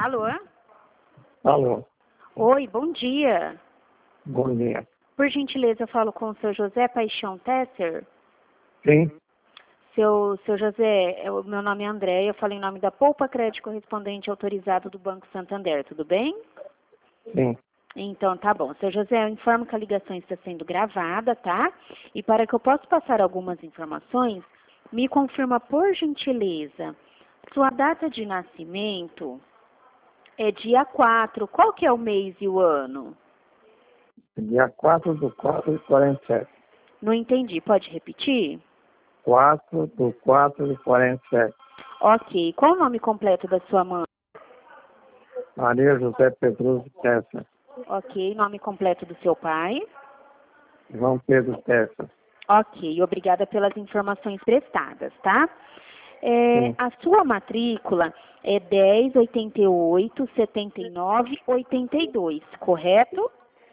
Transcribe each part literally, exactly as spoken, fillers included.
Alô? Alô, Oi, bom dia. bom dia. Por gentileza, eu falo com o seu José Paixão Tesser. Sim, Seu, seu José, é, o meu nome é André, eu falo em nome da Poupa Crédito Correspondente Autorizado do Banco Santander, tudo bem? sim. Então, tá bom. Seu José, eu informo que a ligação está sendo gravada, tá? E para que eu possa passar algumas informações, me confirma, por gentileza, sua data de nascimento é dia quatro. Qual que é o mês e o ano? Dia quatro do quatro de quarenta e sete. Não entendi, pode repetir? quatro do quatro de quarenta e sete. Ok. Qual o nome completo da sua mãe? Maria José Pedroso Tessa. Ok. Nome completo do seu pai? João Pedro Tessa. Ok. Obrigada pelas informações prestadas, tá? É, Sim. a sua matrícula é dez, oitenta e oito, setenta e nove, oitenta e dois, correto?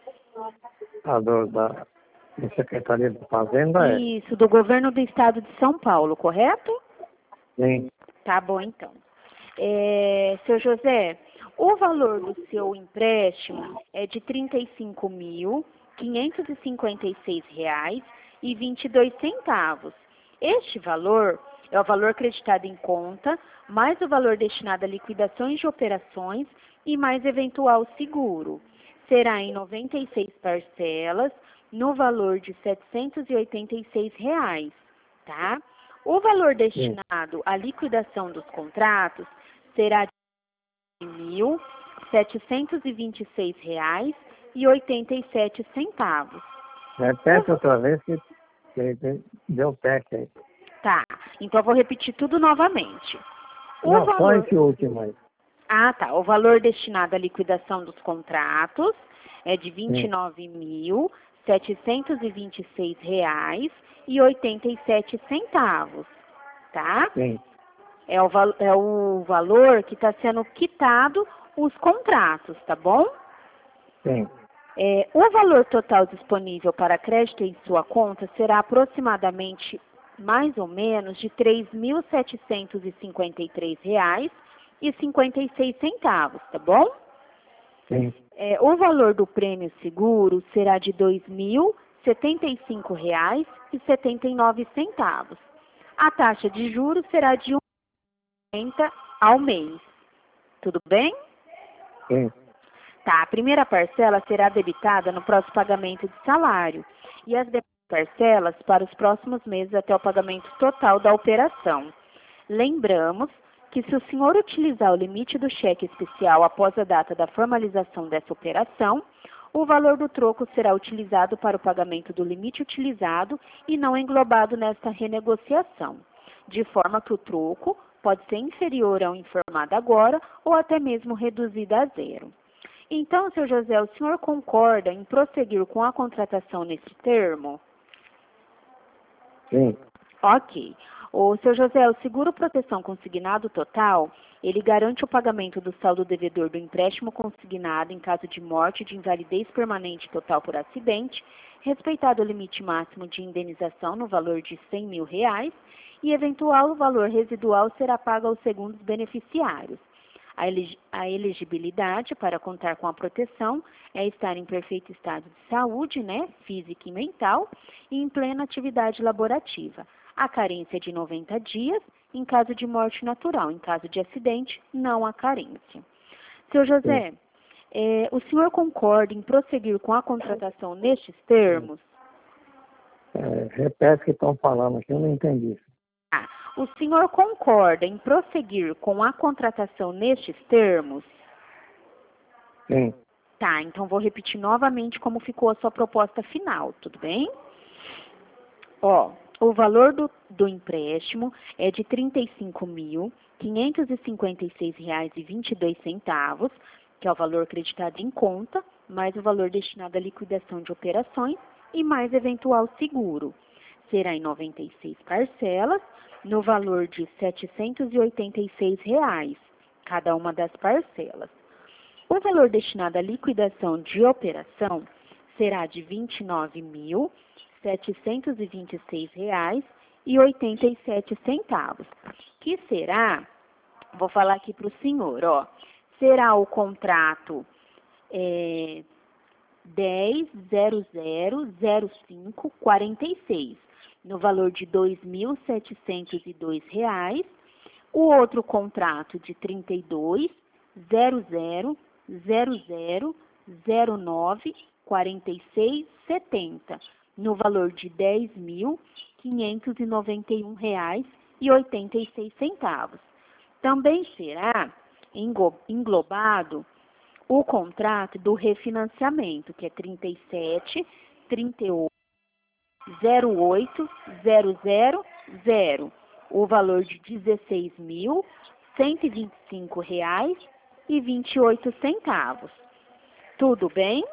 A do, da, da Secretaria de Fazenda é? Isso, do governo do estado de São Paulo, correto? Sim, Tá bom, então. É, seu José, o valor do seu empréstimo é de trinta e cinco mil, quinhentos e cinquenta e seis reais e vinte e dois centavos. Este valor é o valor creditado em conta, mais o valor destinado a liquidações de operações e mais eventual seguro. Será em noventa e seis parcelas, no valor de setecentos e oitenta e seis reais, tá? O valor destinado à liquidação dos contratos será de mil setecentos e vinte e seis reais e oitenta e sete centavos. repete outra vez que, que, que deu tec aí. Tá, então eu vou repetir tudo novamente. O Não, só valor... esse último aí. Ah, tá. O valor destinado à liquidação dos contratos é de vinte e Sim, nove mil setecentos e vinte e seis reais e oitenta e sete centavos, tá? sim, É o, val- é o valor que está sendo quitado os contratos, tá bom? sim. É, o valor total disponível para crédito em sua conta será aproximadamente, mais ou menos, de três mil setecentos e cinquenta e três reais e cinquenta e seis centavos, tá bom? Sim, É, o valor do prêmio seguro será de dois mil setenta e cinco reais e setenta e nove centavos. A taxa de juros será de um vírgula cinquenta ao mês. Tudo bem? sim. Tá, a primeira parcela será debitada no próximo pagamento de salário e as demais parcelas para os próximos meses até o pagamento total da operação. Lembramos que se o senhor utilizar o limite do cheque especial após a data da formalização dessa operação, o valor do troco será utilizado para o pagamento do limite utilizado e não englobado nesta renegociação, de forma que o troco pode ser inferior ao informado agora ou até mesmo reduzido a zero. Então, seu José, o senhor concorda em prosseguir com a contratação nesse termo? Sim, Ok. O seu José, o seguro proteção consignado total, ele garante o pagamento do saldo devedor do empréstimo consignado em caso de morte, de invalidez permanente total por acidente, respeitado o limite máximo de indenização no valor de cem mil reais e eventual valor residual será pago aos segundos beneficiários. A elegi- a elegibilidade para contar com a proteção é estar em perfeito estado de saúde, né, física e mental, e em plena atividade laborativa. A carência é de noventa dias, em caso de morte natural. Em caso de acidente, não há carência. Seu José, eh, o senhor concorda em prosseguir com a contratação nestes termos? é, repete o que estão falando aqui, eu não entendi. Ah, o senhor concorda em prosseguir com a contratação nestes termos? Sim, Tá, então vou repetir novamente como ficou a sua proposta final, tudo bem? Ó, o valor do, do empréstimo é de trinta e cinco mil, quinhentos e cinquenta e seis reais e vinte e dois centavos, que é o valor acreditado em conta, mais o valor destinado à liquidação de operações e mais eventual seguro. Será em noventa e seis parcelas, no valor de setecentos e oitenta e seis reais, cada uma das parcelas. O valor destinado à liquidação de operação será de vinte e nove mil, setecentos e vinte e seis reais e oitenta e sete centavos, que será, vou falar aqui para o senhor, ó, será o contrato é, dez zero zero zero cinco quarenta e seis, no valor de dois mil setecentos e dois reais. O outro contrato de trinta e dois zero zero zero zero zero nove quarenta e seis setenta, no valor de dez mil quinhentos e noventa e um reais e oitenta e seis centavos. Também será englobado o contrato do refinanciamento, que é trinta e sete trinta e oito zero oito zero zero zero, o valor de dezesseis mil cento e vinte e cinco reais e vinte e oito centavos. Tudo bem?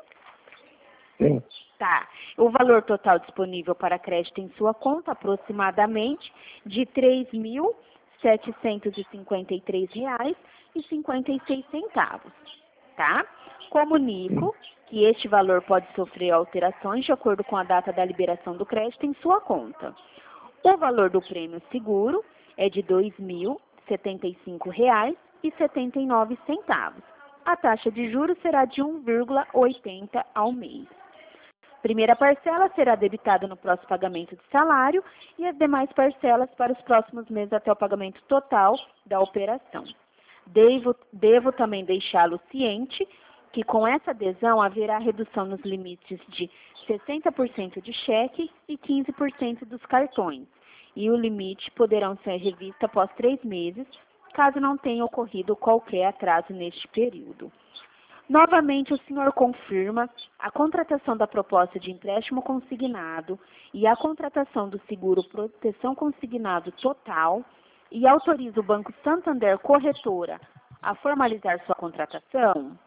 Sim. Tá. O valor total disponível para crédito em sua conta, aproximadamente, de três mil setecentos e cinquenta e três reais e cinquenta e seis centavos. Tá? Comunico que este valor pode sofrer alterações de acordo com a data da liberação do crédito em sua conta. O valor do prêmio seguro é de dois mil setenta e cinco reais e setenta e nove centavos. A taxa de juros será de um vírgula oitenta ao mês. Primeira parcela será debitada no próximo pagamento de salário e as demais parcelas para os próximos meses até o pagamento total da operação. Devo, devo também deixá-lo ciente que com essa adesão haverá redução nos limites de sessenta por cento de cheque e quinze por cento dos cartões, e o limite poderão ser revisto após três meses, caso não tenha ocorrido qualquer atraso neste período. Novamente, o senhor confirma a contratação da proposta de empréstimo consignado e a contratação do seguro proteção consignado total e autoriza o Banco Santander Corretora a formalizar sua contratação?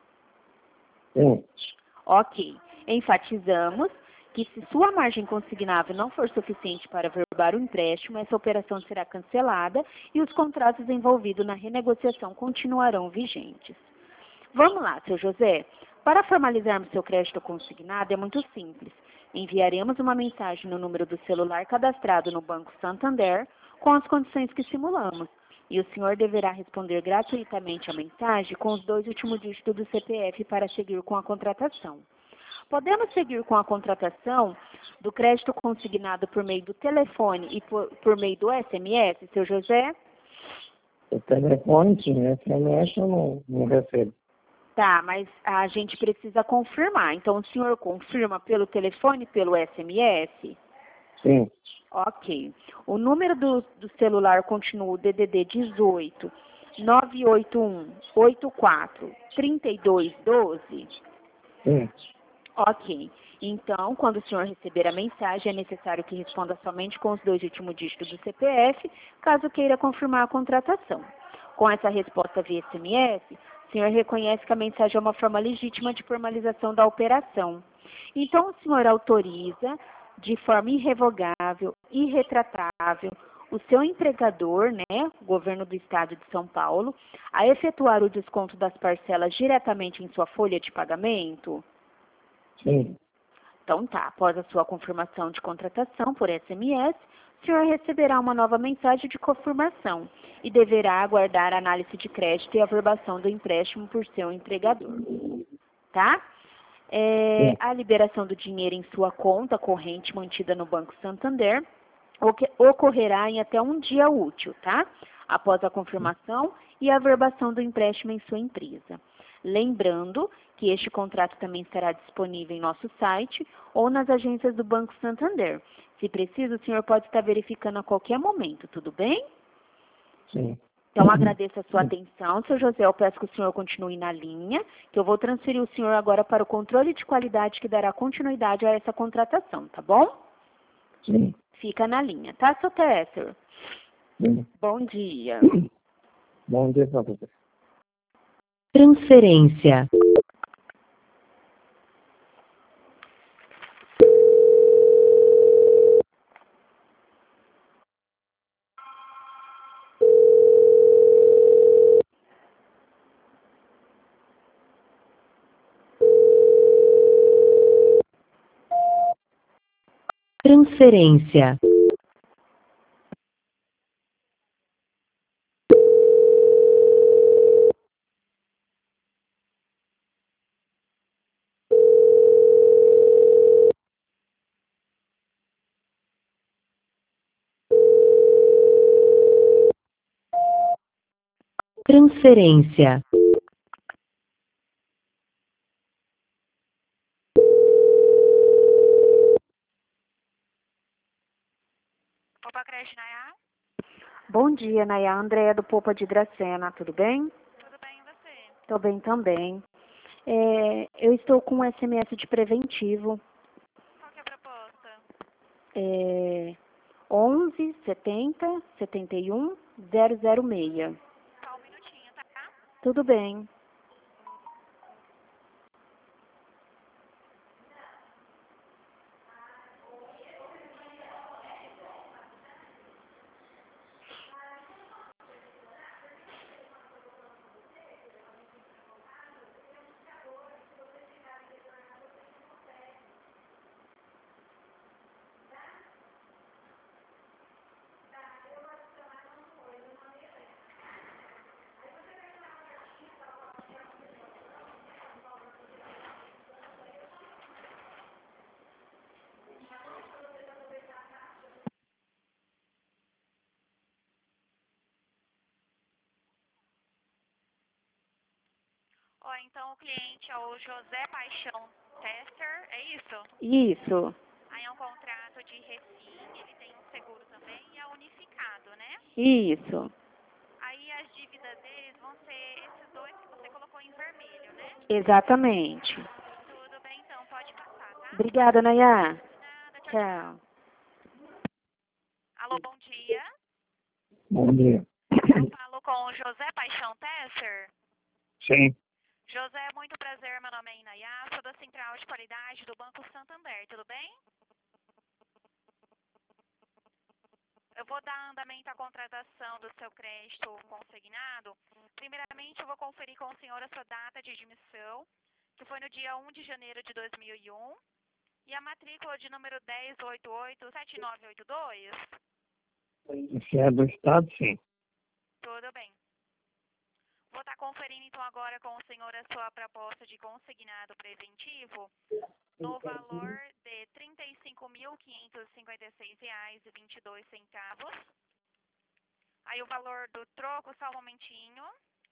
Sim. Ok. Enfatizamos que se sua margem consignável não for suficiente para averbar o empréstimo, essa operação será cancelada e os contratos envolvidos na renegociação continuarão vigentes. Vamos lá, seu José. Para formalizarmos seu crédito consignado é muito simples. Enviaremos uma mensagem no número do celular cadastrado no Banco Santander com as condições que simulamos. E o senhor deverá responder gratuitamente a mensagem com os dois últimos dígitos do C P F para seguir com a contratação. Podemos seguir com a contratação do crédito consignado por meio do telefone e por, por meio do S M S, seu José? O telefone, sim, S M S eu não, não recebo. Tá, mas a gente precisa confirmar. Então, o senhor confirma pelo telefone e pelo S M S? Sim. Ok. O número do, do celular continua o D D D dezoito, nove oito um, oito quatro, três dois um dois? Sim. Ok. Então, quando o senhor receber a mensagem, é necessário que responda somente com os dois últimos dígitos do C P F, caso queira confirmar a contratação. Com essa resposta via S M S, o senhor reconhece que a mensagem é uma forma legítima de formalização da operação. Então, o senhor autoriza, de forma irrevogável, irretratável, o seu empregador, né, o governo do estado de São Paulo, a efetuar o desconto das parcelas diretamente em sua folha de pagamento? Sim. Então tá, após a sua confirmação de contratação por S M S, o senhor receberá uma nova mensagem de confirmação e deverá aguardar a análise de crédito e averbação do empréstimo por seu empregador. Tá? É, a liberação do dinheiro em sua conta corrente mantida no Banco Santander ocorrerá em até um dia útil, tá? Após a confirmação e a averbação do empréstimo em sua empresa. Lembrando que este contrato também estará disponível em nosso site ou nas agências do Banco Santander. Se preciso, o senhor pode estar verificando a qualquer momento, tudo bem? Sim. Então, agradeço a sua atenção, seu José. Eu peço que o senhor continue na linha, que eu vou transferir o senhor agora para o controle de qualidade que dará continuidade a essa contratação, tá bom? Sim. Fica na linha, tá, seu Tesser? Sim. Bom dia. Bom dia para você. Transferência. Transferência. Transferência. Opa, creche Nayá? Bom dia, Nayá. Andréia do Popa de Dracena, tudo bem? Tudo bem e você? Estou bem também. É, eu estou com um S M S de preventivo. Qual que é a proposta? É, onze setenta setenta e um zero zero seis. Só um minutinho, tá? Tudo bem. Ó, então o cliente é o José Paixão Tester, é isso? Isso, Aí é um contrato de refim, ele tem um seguro também e é unificado, né? isso, Aí as dívidas deles vão ser esses dois que você colocou em vermelho, né? exatamente. Tudo bem, então, pode passar, tá? Obrigada, Nayá. De nada, tchau, tchau. Tchau. Alô, bom dia. Bom dia. Eu falo com o José Paixão Tester. Sim, José, muito prazer, meu nome é Inayá, sou da Central de Qualidade do Banco Santander, tudo bem? Eu vou dar andamento à contratação do seu crédito consignado. Primeiramente, eu vou conferir com o senhor a sua data de admissão, que foi no dia um de janeiro de dois mil e um, e a matrícula de número dez oito oito sete nove oito dois. se é do Estado, sim. Tudo bem. Vou estar conferindo então agora com o senhor a sua proposta de consignado preventivo no valor de trinta e cinco mil quinhentos e cinquenta e seis reais e vinte e dois centavos. Aí o valor do troco, só um momentinho.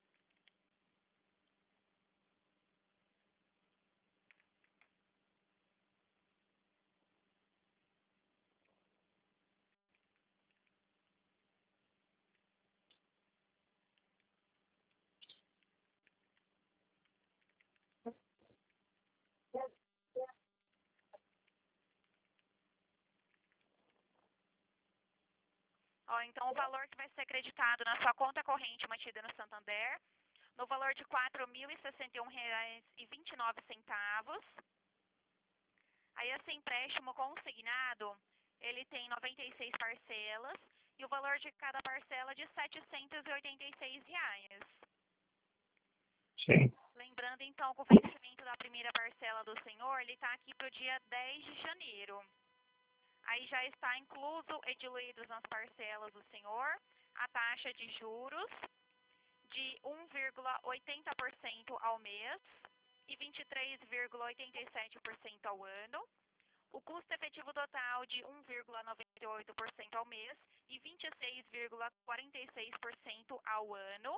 Ó, então o valor que vai ser acreditado na sua conta corrente mantida no Santander, no valor de quatro mil e sessenta e um reais e vinte e nove centavos. Aí esse empréstimo consignado, ele tem noventa e seis parcelas e o valor de cada parcela de setecentos e oitenta e seis reais. Sim, Lembrando então que o vencimento da primeira parcela do senhor, ele está aqui para o dia dez de janeiro. Aí já está incluso e diluídos nas parcelas do senhor a taxa de juros de um vírgula oitenta por cento ao mês e vinte e três vírgula oitenta e sete por cento ao ano. O custo efetivo total de um vírgula noventa e oito por cento ao mês e vinte e seis vírgula quarenta e seis por cento ao ano.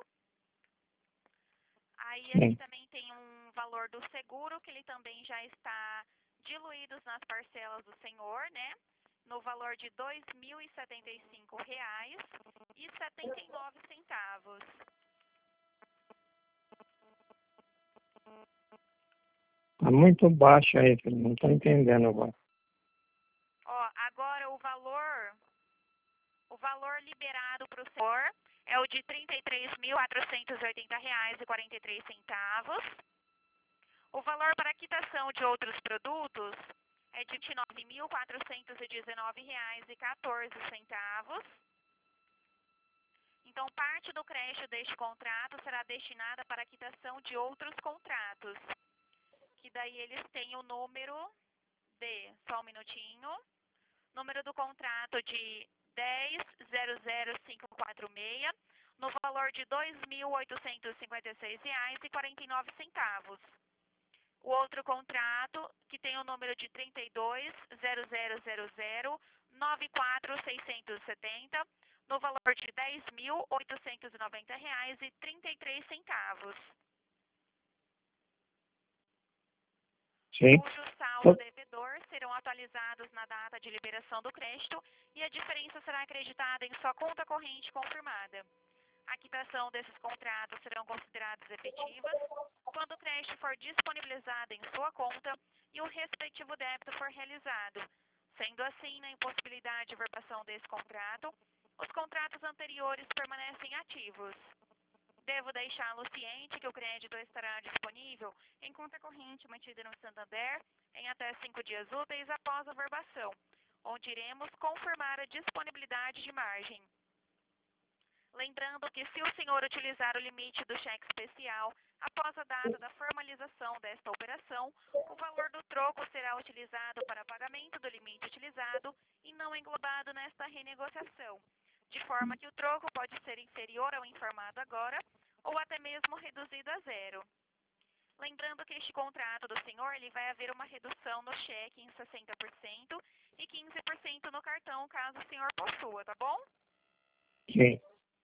Aí aqui sim. também tem um valor do seguro, que ele também já está diluídos nas parcelas do senhor, né? No valor de dois mil e setenta e cinco reais e setenta e nove centavos. Tá muito baixo aí, filho. Não tô entendendo agora. Ó, agora o valor, o valor liberado para o senhor é o de trinta e três mil quatrocentos e oitenta reais e quarenta e três centavos. O valor para quitação de outros produtos é de vinte e nove mil quatrocentos e dezenove reais e quatorze centavos. Então, parte do crédito deste contrato será destinada para a quitação de outros contratos, que daí eles têm o número de, só um minutinho, número do contrato de dez zero zero cinco quatro seis, no valor de dois mil oitocentos e cinquenta e seis reais e quarenta e nove centavos. O outro contrato, que tem o número de trinta e dois zero zero zero zero nove quatro seiscentos e setenta, no valor de dez mil oitocentos e noventa reais e trinta e três centavos. Sim. Cujo saldo devedor serão atualizados na data de liberação do crédito e a diferença será acreditada em sua conta corrente confirmada. A quitação desses contratos serão consideradas efetivas quando o crédito for disponibilizado em sua conta e o respectivo débito for realizado. Sendo assim, na impossibilidade de verbação desse contrato, os contratos anteriores permanecem ativos. Devo deixá-lo ciente que o crédito estará disponível em conta corrente mantida no Santander em até cinco dias úteis após a verbação, onde iremos confirmar a disponibilidade de margem. Lembrando que se o senhor utilizar o limite do cheque especial após a data da formalização desta operação, o valor do troco será utilizado para pagamento do limite utilizado e não englobado nesta renegociação, de forma que o troco pode ser inferior ao informado agora ou até mesmo reduzido a zero. Lembrando que este contrato do senhor ele vai haver uma redução no cheque em sessenta por cento e quinze por cento no cartão, caso o senhor possua, tá bom? Sim.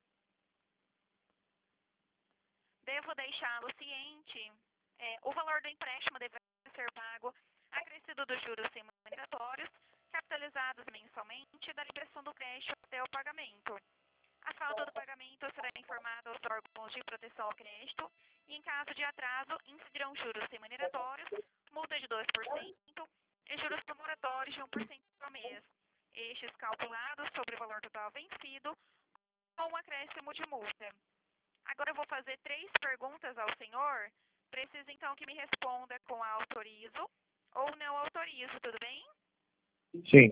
Devo deixá-lo ciente, é, o valor do empréstimo deverá ser pago acrescido dos juros remuneratórios, capitalizados mensalmente da liberação do crédito até o pagamento. A falta do pagamento será informada aos órgãos de proteção ao crédito e, em caso de atraso, incidirão juros remuneratórios, multa de dois por cento e juros promoratórios de um por cento por mês, estes calculados sobre o valor total vencido com um acréscimo de multa. Agora eu vou fazer três perguntas ao senhor. Preciso então que me responda com autorizo ou não autorizo, tudo bem? Sim.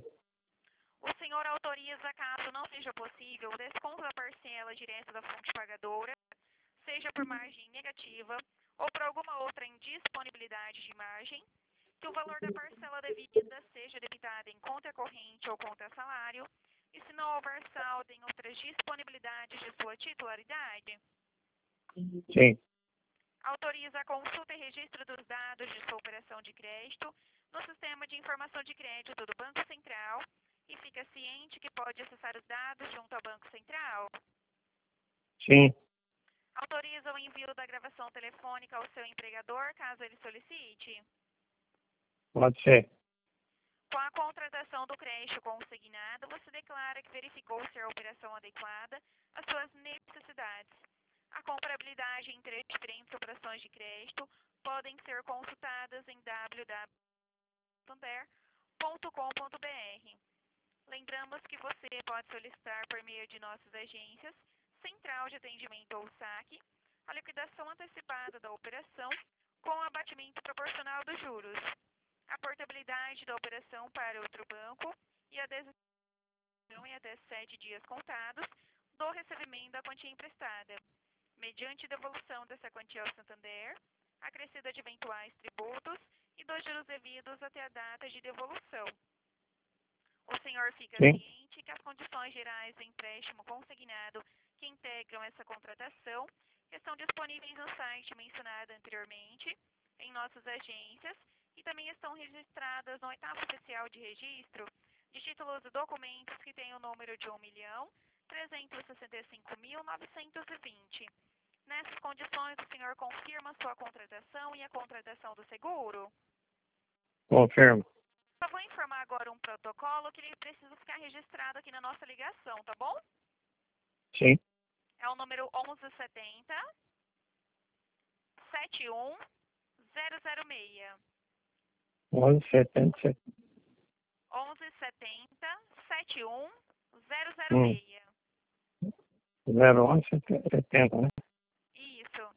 O senhor autoriza, caso não seja possível, o desconto da parcela direta da fonte pagadora, seja por margem negativa ou por alguma outra indisponibilidade de margem, que o valor da parcela devida seja debitada em conta corrente ou conta salário, e se não houver saldo em outras disponibilidades de sua titularidade. Sim. Autoriza a consulta e registro dos dados de sua operação de crédito no Sistema de Informação de Crédito do Banco Central e fica ciente que pode acessar os dados junto ao Banco Central. Sim. Autoriza o envio da gravação telefônica ao seu empregador, caso ele solicite. Pode ser. Com a contratação do crédito consignado, você declara que verificou ser a operação adequada às suas necessidades. A comparabilidade entre as diferentes operações de crédito podem ser consultadas em w w w ponto santander ponto com ponto b r. Lembramos que você pode solicitar por meio de nossas agências, Central de Atendimento ou saque, a liquidação antecipada da operação com abatimento proporcional dos juros, a portabilidade da operação para outro banco e a decisão em até sete dias contados do recebimento da quantia emprestada, mediante devolução dessa quantia ao Santander, acrescida de eventuais tributos e dos juros devidos até a data de devolução. O senhor fica Sim. ciente que as condições gerais do empréstimo consignado que integram essa contratação estão disponíveis no site mencionado anteriormente, em nossas agências, e também estão registradas no oitavo oficial de registro de títulos e documentos que tem o número de um milhão trezentos e sessenta e cinco mil novecentos e vinte. Nessas condições, o senhor confirma sua contratação e a contratação do seguro? Confirmo. Só vou informar agora um protocolo que ele precisa ficar registrado aqui na nossa ligação, tá bom? Sim. É o número onze setenta, setenta e um, zero zero seis. onze setenta e sete. onze setenta, setenta e um, zero zero Hum. seis. zero onze setenta, né? Isso.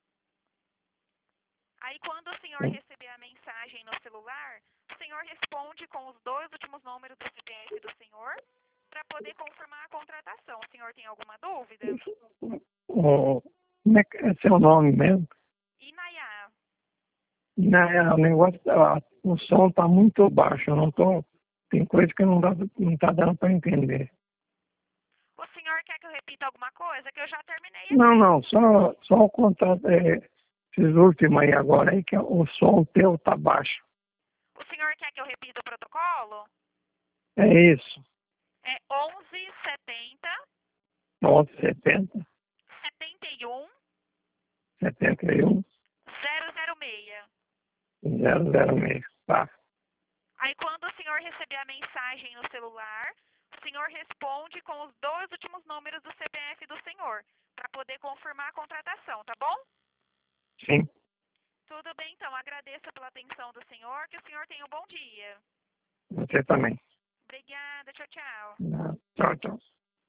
Aí quando o senhor Sim. receber a mensagem no celular, o senhor responde com os dois últimos números do C P F do senhor para poder confirmar a contratação. O senhor tem alguma dúvida? O, como é que é seu nome mesmo? Inayá. Não, o negócio, tá- o som está muito baixo. Eu não tô, tem coisa que não dá, não tá dando para entender. O senhor quer que eu repita alguma coisa? Que eu já terminei aqui. Não, não, só, só o contato, é, esses últimos aí agora, aí que o som teu tá baixo. O senhor quer que eu repita o protocolo? É isso. É onze setenta, onze setenta, setenta e um, setenta e um, zero zero seis. zero zero seis. Tá. Aí quando o senhor receber a mensagem no celular, o senhor responde com os dois últimos números do C P F do senhor, para poder confirmar a contratação, tá bom? Sim. Tudo bem, então. Agradeço pela atenção do senhor, que o senhor tenha um bom dia. Você também. Obrigada, tchau, tchau. Tchau, tchau.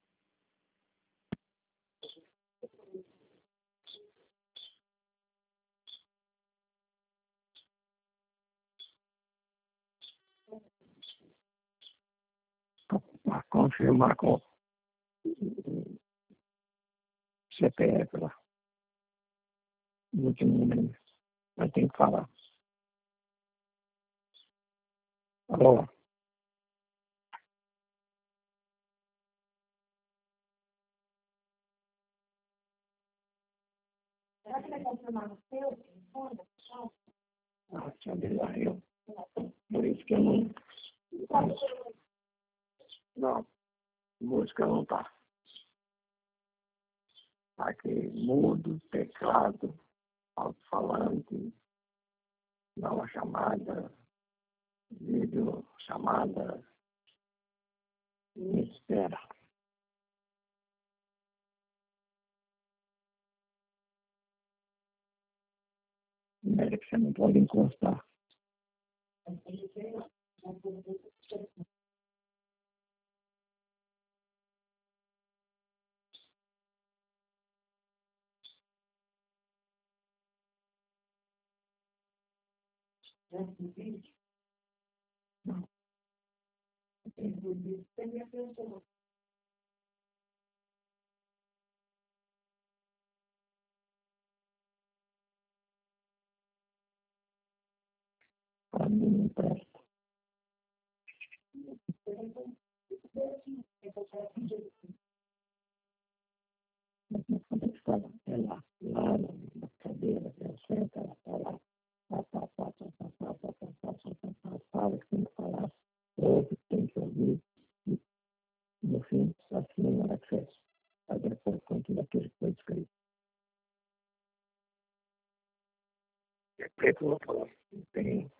Para confirmar com o C P F lá. O último número. Mas tem que falar. Alô? Será que vai confirmar no seu telefone? Ah, sabe lá, eu. Por isso que eu não. Não, música não tá. Tá aqui, mudo, teclado, alto-falante, dá uma chamada, vídeo, chamada, e espera. Primeiro que você não pode encostar. Não. Para mim não presta. Mas não pode ficar é lá, lá na cadeira, ela senta, ela está lá. Pá, pá, pá, pá, pá, pá, pá, pá, pá, pá, pá, pá, fala que tem que falar, ouve, tem que ouvir. E, no fim, assim não há acesso. Aí depois continua aquilo que foi escrito. É preto, vou falar. Tem.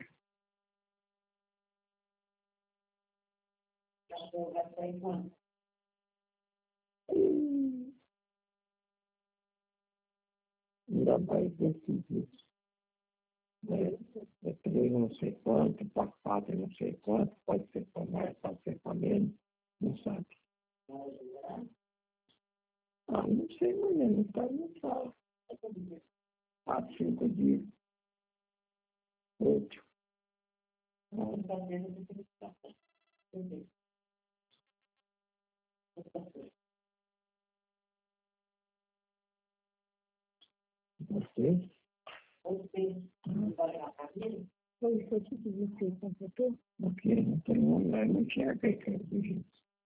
Hum, ainda vai decidir. É, é três não sei quanto, para quatro não sei quanto, pode ser para mais, pode ser para menos, não sabe. Ah, não sei, mas não está, não fala. Quatro, cinco dias, oito. Não, está vendo o que ele está fazendo. Você? Você não vai lá para ele? Foi isso aqui que você completou? Porque não tem um, não tinha feito isso.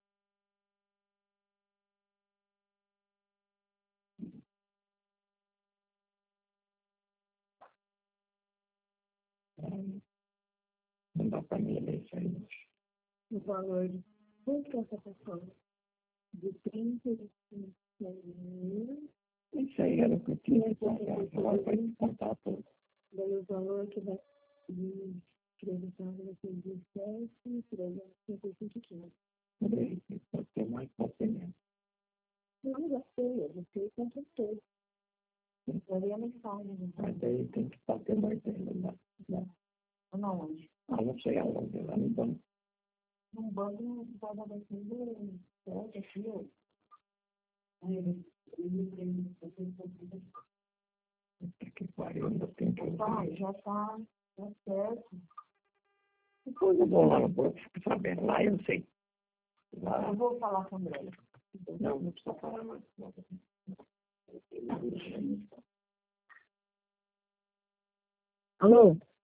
Não dá para mim ler isso aí. O valor de quanto que é essa pessoa? De trinta e cinco mil. Isso aí era o que eu tinha que pagar. Agora vai descontar tudo. Daí o valor que vai de acreditando vai ser dezessete, trezentos e cinquenta e cinco. Peraí, pode ter mais, pode ter menos. Não, já sei, eu já sei quanto eu sei. Eu li a mensagem. Mas daí tem que bater mais ainda, né? Aonde? Ah, não sei aonde, lá no banco. No banco não pode dar tudo certo, aqui, ó. Que pariu, ainda tem que... Vai, já tá, tá certo. Depois eu vou lá no banco, fico sabendo. Lá eu sei. Lá eu vou falar com o André. Não, não precisa falar mais. Alô?